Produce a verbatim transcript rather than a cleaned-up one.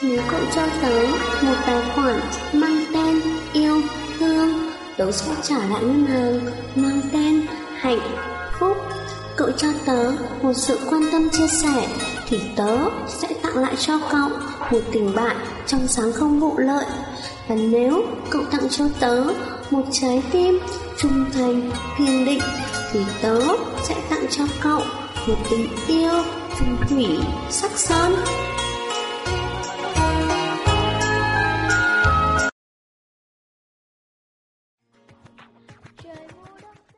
Nếu cậu cho tớ một tài khoản mang tên yêu thương, tớ sẽ trả lại ngân hàng mang tên hạnh phúc. Cậu cho tớ một sự quan tâm chia sẻ, thì tớ sẽ tặng lại cho cậu một tình bạn trong sáng không vụ lợi. Và nếu cậu tặng cho tớ một trái tim trung thành kiên định, thì tớ sẽ tặng cho cậu một tình yêu chung thủy sắc son.